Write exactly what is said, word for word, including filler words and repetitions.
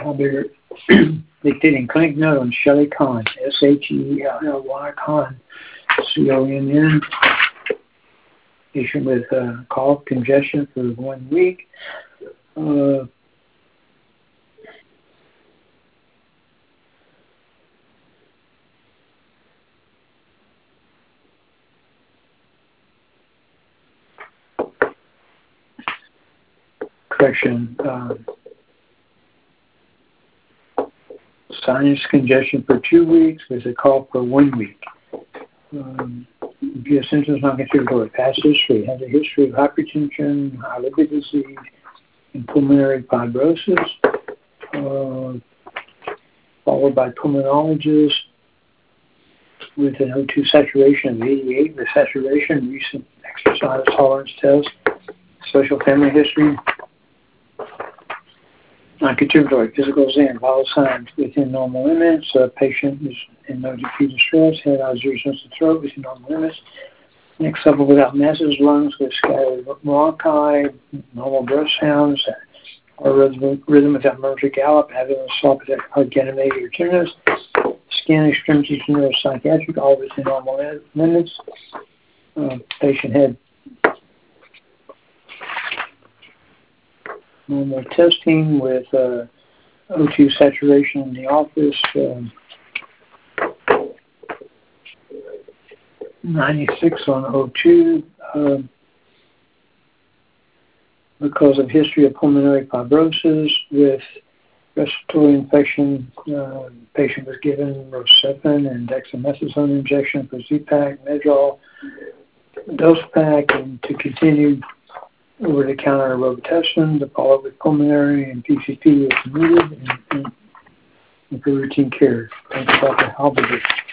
Halberger, dictating clinic note on Shelley Conn, S H E L L Y Conn, C O N N. Patient with uh, cough, congestion for one week. Uh, correction. Uh, sinus congestion for two weeks with a cough for one week. Um, if you have symptoms not contributory, past history, has a history of hypertension, high liver disease, and pulmonary fibrosis, uh, followed by pulmonologist with an O two saturation of eighty-eight, with saturation, recent exercise tolerance test, social family history, non-contributory physical exam, vital signs within normal limits. Uh, patient is in no acute distress, head, eyes, ears, nose, and throat within normal limits. Next level without masses, lungs with scattered bronchi, normal breath sounds, or rhythm, rhythm without emergency gallop, having a soft organomegaly or tenderness. Skin, extremities, neuropsychiatric, all within normal limits. Uh, patient had normal testing with uh, O two saturation in the office, um, ninety-six on O two, uh, because of history of pulmonary fibrosis with respiratory infection. Uh, patient was given Rocephin and dexamethasone injection for Z-Pak, Medrol, dose pack, and to continue over-the-counter Robitussin to follow up with pulmonary and P C P if needed, and, and, and for routine care. Thanks, Doctor Halberger.